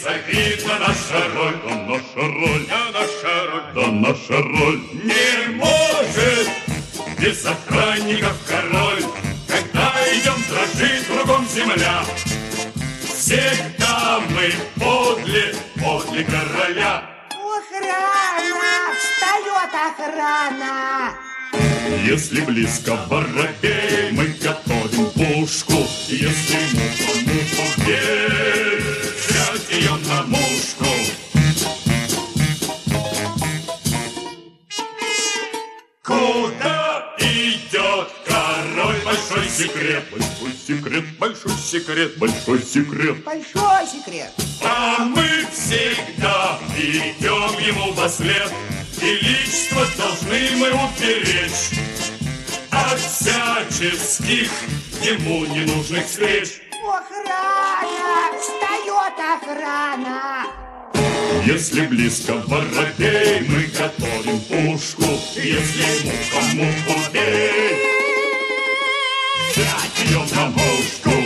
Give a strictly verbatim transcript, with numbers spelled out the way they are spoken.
Безобидна наша роль, да наша роль, да наша роль, да наша роль. Не может без охранников король, когда идем, дрожит кругом земля. Всегда мы подле, подле короля. Охрана! Встает охрана! Если близко воробей, мы готовим пушку. Если муха, муха, бей, взять ее на мушку. Куда идет король? Большой секрет, Большой секрет, большой секрет, большой секрет. Большой секрет. А мы всегда идем ему во след, величество должны мы уберечь от всяческих ему ненужных встреч. Охрана! Встает охрана! Если близко воробей, мы готовим пушку. Если муха, муху бей, взять ее на мушку.